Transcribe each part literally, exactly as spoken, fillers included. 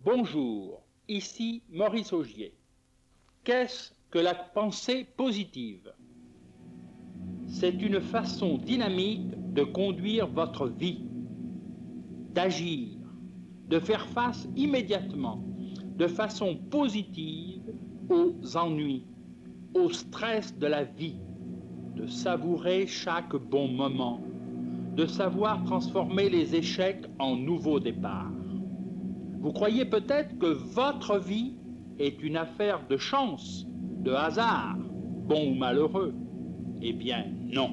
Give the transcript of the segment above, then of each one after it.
Bonjour, ici Maurice Augier. Qu'est-ce que la pensée positive? C'est une façon dynamique de conduire votre vie, d'agir, de faire face immédiatement, de façon positive aux ennuis, au stress de la vie, de savourer chaque bon moment, de savoir transformer les échecs en nouveaux départs. Vous croyez peut-être que votre vie est une affaire de chance, de hasard, bon ou malheureux. Eh bien, non.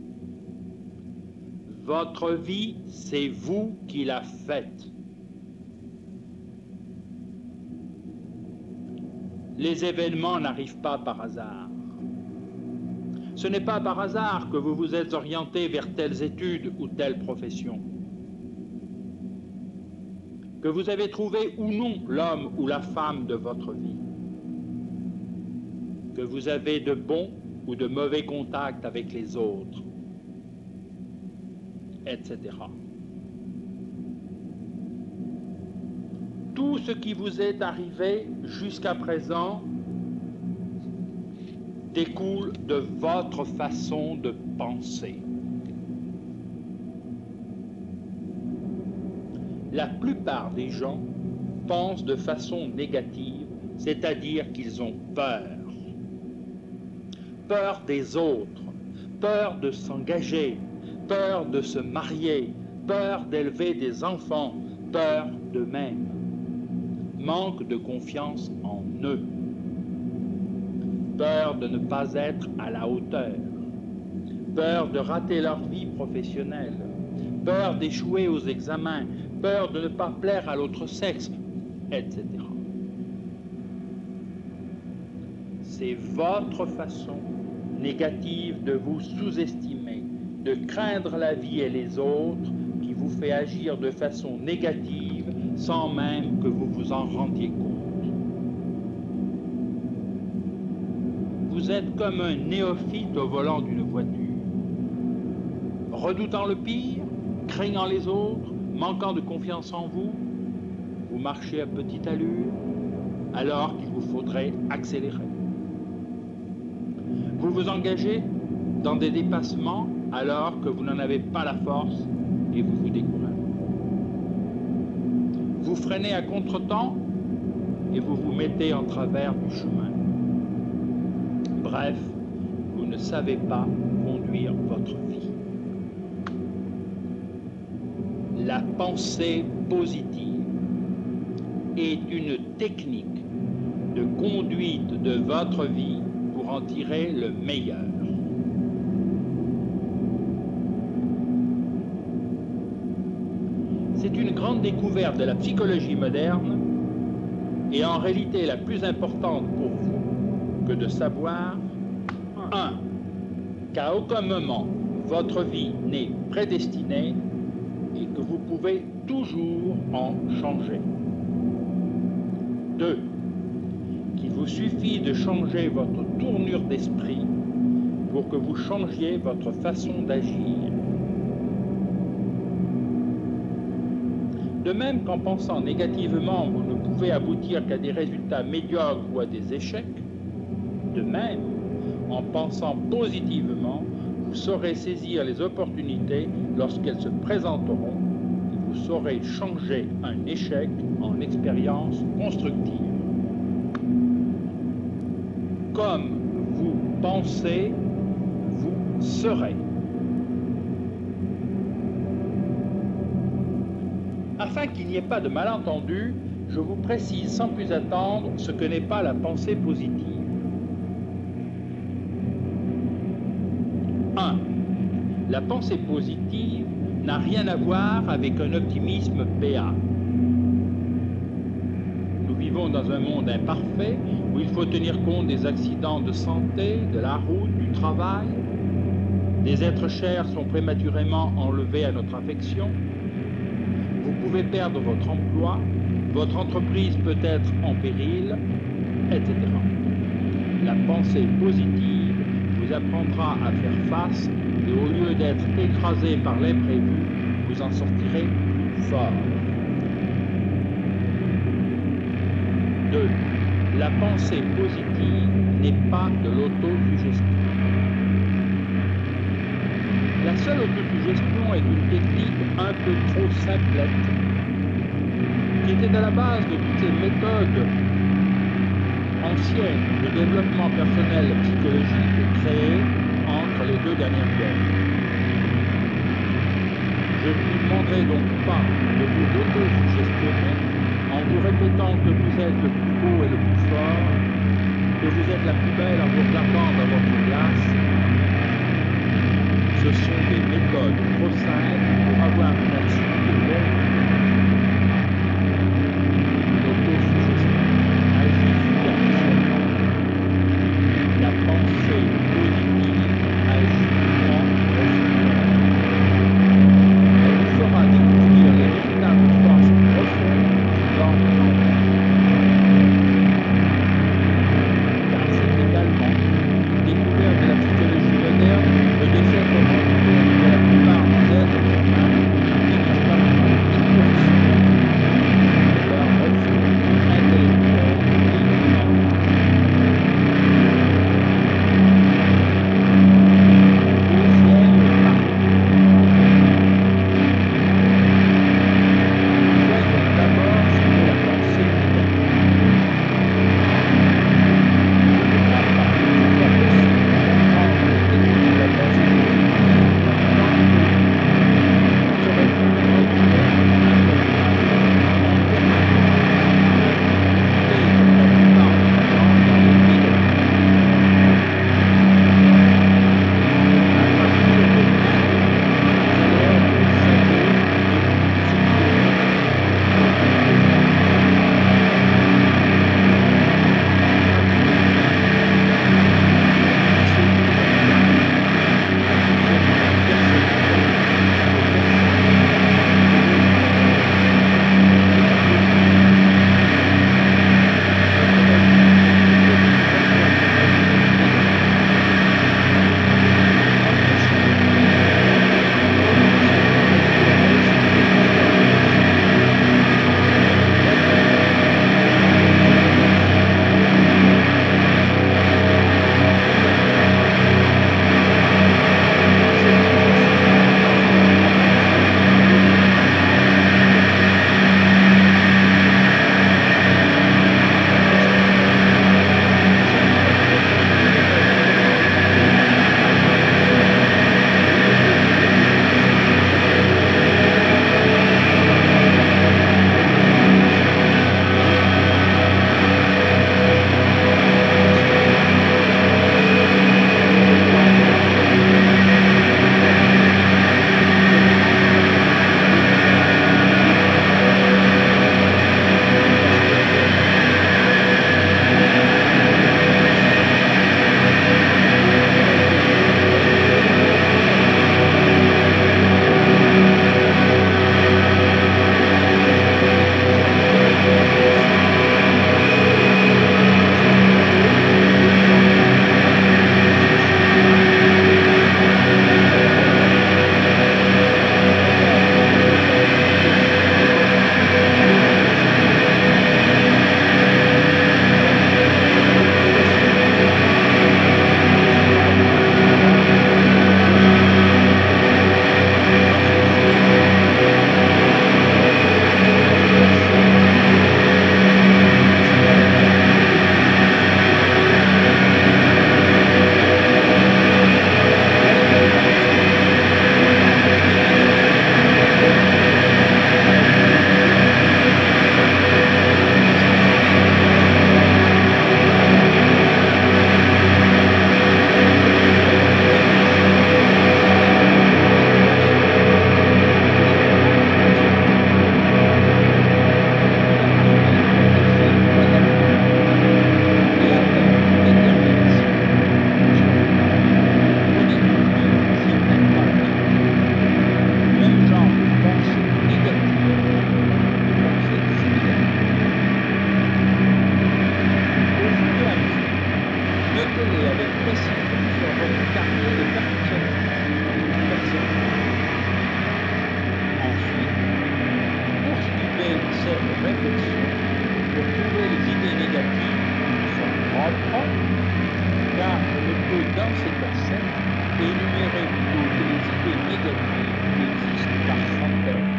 Votre vie, c'est vous qui la faites. Les événements n'arrivent pas par hasard. Ce n'est pas par hasard que vous vous êtes orienté vers telles études ou telle profession. Que vous avez trouvé ou non l'homme ou la femme de votre vie. Que vous avez de bons ou de mauvais contacts avec les autres, et cetera. Tout ce qui vous est arrivé jusqu'à présent découle de votre façon de penser. La plupart des gens pensent de façon négative, c'est-à-dire qu'ils ont peur. Peur des autres, peur de s'engager, peur de se marier, peur d'élever des enfants, peur d'eux-mêmes. Manque de confiance en eux. Peur de ne pas être à la hauteur. Peur de rater leur vie professionnelle. Peur d'échouer aux examens. Peur de ne pas plaire à l'autre sexe, et cetera. C'est votre façon négative de vous sous-estimer, de craindre la vie et les autres qui vous fait agir de façon négative sans même que vous vous en rendiez compte. Vous êtes comme un néophyte au volant d'une voiture, redoutant le pire, craignant les autres, manquant de confiance en vous, vous marchez à petite allure alors qu'il vous faudrait accélérer. Vous vous engagez dans des dépassements alors que vous n'en avez pas la force et vous vous découragez. Vous freinez à contretemps et vous vous mettez en travers du chemin. Bref, vous ne savez pas conduire votre vie. La pensée positive est une technique de conduite de votre vie pour en tirer le meilleur. C'est une grande découverte de la psychologie moderne et en réalité la plus importante pour vous que de savoir un. Qu'à aucun moment votre vie n'est prédestinée et que vous pouvez toujours en changer. deux. Qu'il vous suffit de changer votre tournure d'esprit pour que vous changiez votre façon d'agir. De même qu'en pensant négativement, vous ne pouvez aboutir qu'à des résultats médiocres ou à des échecs, de même, en pensant positivement, vous saurez saisir les opportunités lorsqu'elles se présenteront et vous saurez changer un échec en expérience constructive. Comme vous pensez, vous serez. Afin qu'il n'y ait pas de malentendu, je vous précise sans plus attendre ce que n'est pas la pensée positive. un. La pensée positive n'a rien à voir avec un optimisme béat. Nous vivons dans un monde imparfait où il faut tenir compte des accidents de santé, de la route, du travail. Des êtres chers sont prématurément enlevés à notre affection. Vous pouvez perdre votre emploi, votre entreprise peut être en péril, et cetera. La pensée positive vous apprendra à faire face et au lieu d'être écrasé par l'imprévu, vous en sortirez fort. deux. La pensée positive n'est pas de l'autosuggestion. La seule autosuggestion est une technique un peu trop simplette, qui était à la base de toutes les méthodes anciennes de développement personnel psychologique créées entre les deux dernières guerres. Je ne vous demanderai donc pas de vous auto-suggestionner en vous répétant que vous êtes le plus beau et le plus fort, que vous êtes la plus belle en vous regardant dans votre glace. Ce sont des méthodes trop simples pour avoir une action de long terme. L'autosuggestion agit superficiellement. La pensée positive agit en profondeur. Elle vous fera découvrir les véritables forces profondes qui dorment en vous. Car c'est également découverte de la psychologie moderne le décès comment que la plupart des êtres humains finissent par dans ces cassettes, énumérez toutes les idées négatives qui existent par centaines.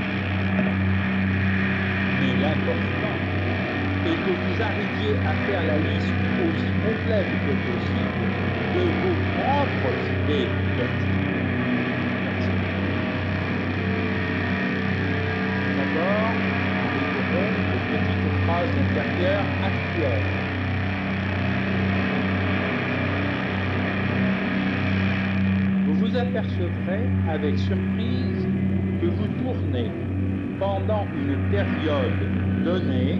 Mais l'important est que vous arriviez à faire la liste aussi complète que possible de vos propres idées négatives. D'abord, nous verrons les petites phrases intérieures actuelles. Vous vous apercevrez avec surprise que vous tournez pendant une période donnée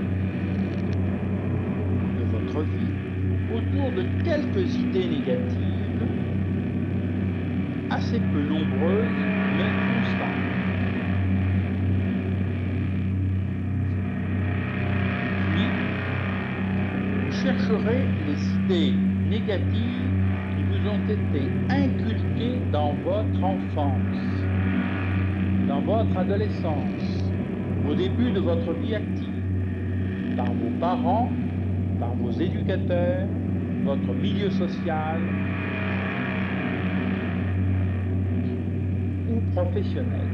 de votre vie autour de quelques idées négatives, assez peu nombreuses mais constantes. Puis, vous chercherez les idées négatives qui vous ont été inculquées dans votre enfance, dans votre adolescence, au début de votre vie active, par vos parents, par vos éducateurs, votre milieu social ou professionnel.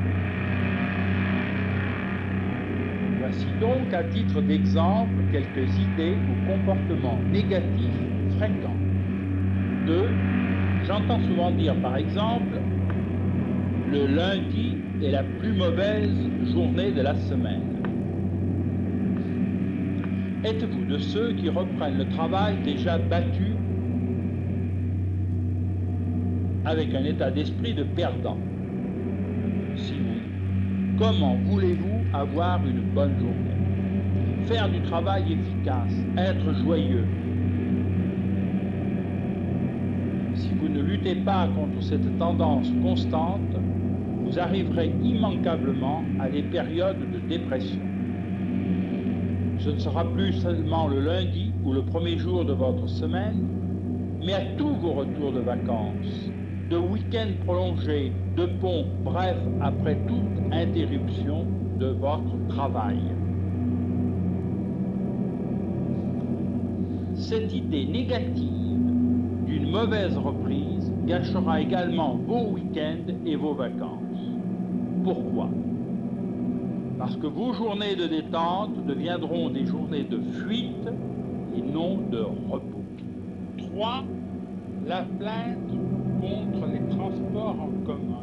Voici donc à titre d'exemple quelques idées ou comportements négatifs fréquents. deux. J'entends souvent dire par exemple « le lundi est la plus mauvaise journée de la semaine ». Êtes-vous de ceux qui reprennent le travail déjà battu avec un état d'esprit de perdant? Si oui, comment voulez-vous avoir une bonne journée? Faire du travail efficace, être joyeux. Si vous ne luttez pas contre cette tendance constante, vous arriverez immanquablement à des périodes de dépression. Ce ne sera plus seulement le lundi ou le premier jour de votre semaine, mais à tous vos retours de vacances, de week-ends prolongés, de ponts, bref, après toute interruption de votre travail. Cette idée négative d'une mauvaise reprise gâchera également vos week-ends et vos vacances. Pourquoi ? Parce que vos journées de détente deviendront des journées de fuite et non de repos. trois. La plainte contre les transports en commun.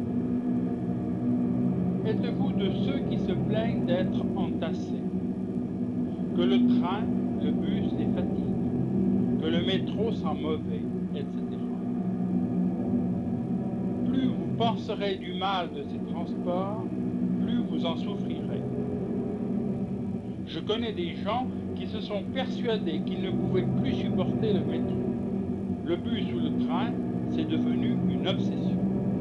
Êtes-vous de ceux qui se plaignent d'être entassés? Que le train, le bus les fatigue? Que le métro sent mauvais, et cetera. Plus vous penserez du mal de ces transports, plus vous en souffrirez. Je connais des gens qui se sont persuadés qu'ils ne pouvaient plus supporter le métro. Le bus ou le train, c'est devenu une obsession.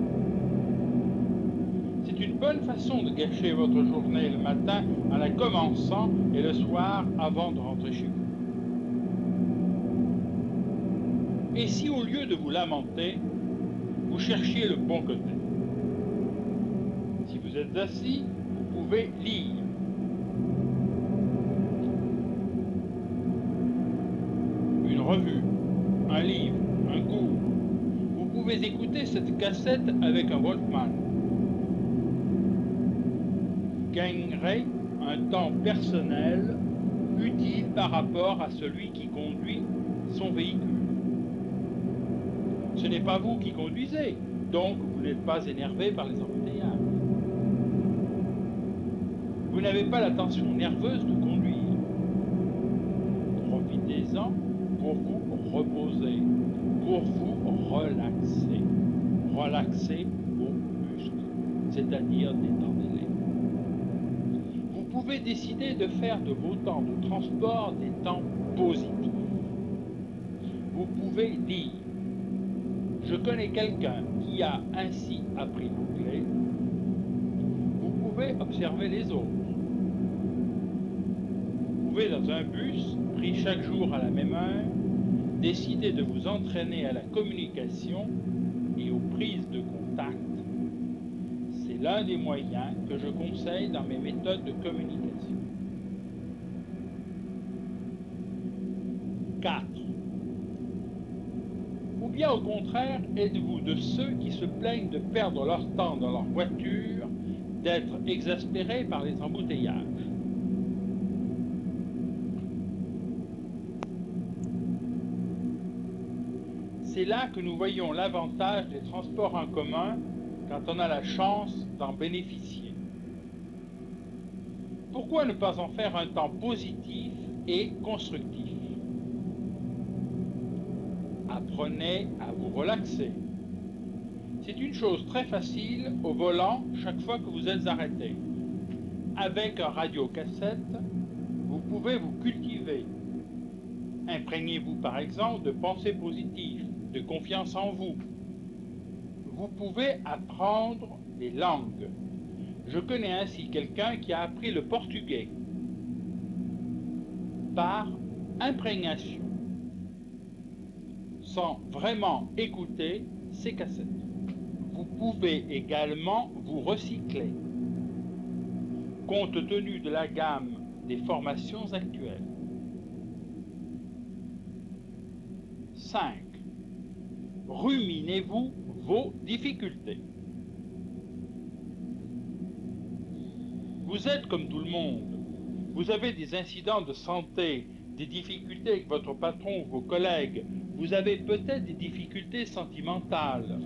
C'est une bonne façon de gâcher votre journée le matin en la commençant et le soir avant de rentrer chez vous. Et si au lieu de vous lamenter, vous cherchiez le bon côté? Si vous êtes assis, vous pouvez lire. Une revue, un livre, un cours. Vous pouvez écouter cette cassette avec un Walkman. Gagnerez un temps personnel utile par rapport à celui qui conduit son véhicule. Ce n'est pas vous qui conduisez, donc vous n'êtes pas énervé par les embouteillages. Vous n'avez pas la tension nerveuse de conduire. Profitez-en pour vous reposer, pour vous relaxer. Relaxer vos muscles, c'est-à-dire détendez-les. Vous pouvez décider de faire de vos temps de transport des temps positifs. Vous pouvez lire. Je connais quelqu'un qui a ainsi appris l'anglais. Vous pouvez observer les autres. Vous pouvez, dans un bus, pris chaque jour à la même heure, décider de vous entraîner à la communication et aux prises de contact. C'est l'un des moyens que je conseille dans mes méthodes de communication. quatre. Ou bien au contraire êtes-vous de ceux qui se plaignent de perdre leur temps dans leur voiture, d'être exaspérés par les embouteillages? C'est là que nous voyons l'avantage des transports en commun quand on a la chance d'en bénéficier. Pourquoi ne pas en faire un temps positif et constructif? Apprenez à vous relaxer. C'est une chose très facile au volant chaque fois que vous êtes arrêté. Avec un radiocassette, vous pouvez vous cultiver. Imprégnez-vous par exemple de pensées positives, de confiance en vous. Vous pouvez apprendre des langues. Je connais ainsi quelqu'un qui a appris le portugais par imprégnation, sans vraiment écouter ses cassettes. Vous pouvez également vous recycler, compte tenu de la gamme des formations actuelles. cinq. Ruminez-vous vos difficultés. Vous êtes comme tout le monde. Vous avez des incidents de santé, des difficultés avec votre patron ou vos collègues. Vous avez peut-être des difficultés sentimentales.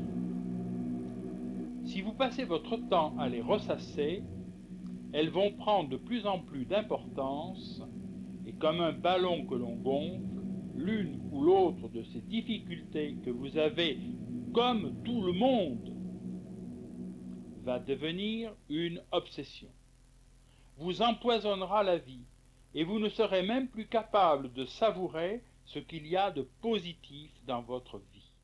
Si vous passez votre temps à les ressasser, elles vont prendre de plus en plus d'importance et comme un ballon que l'on gonfle, l'une ou l'autre de ces difficultés que vous avez, comme tout le monde, va devenir une obsession. Vous empoisonnera la vie et vous ne serez même plus capable de savourer ce qu'il y a de positif dans votre vie.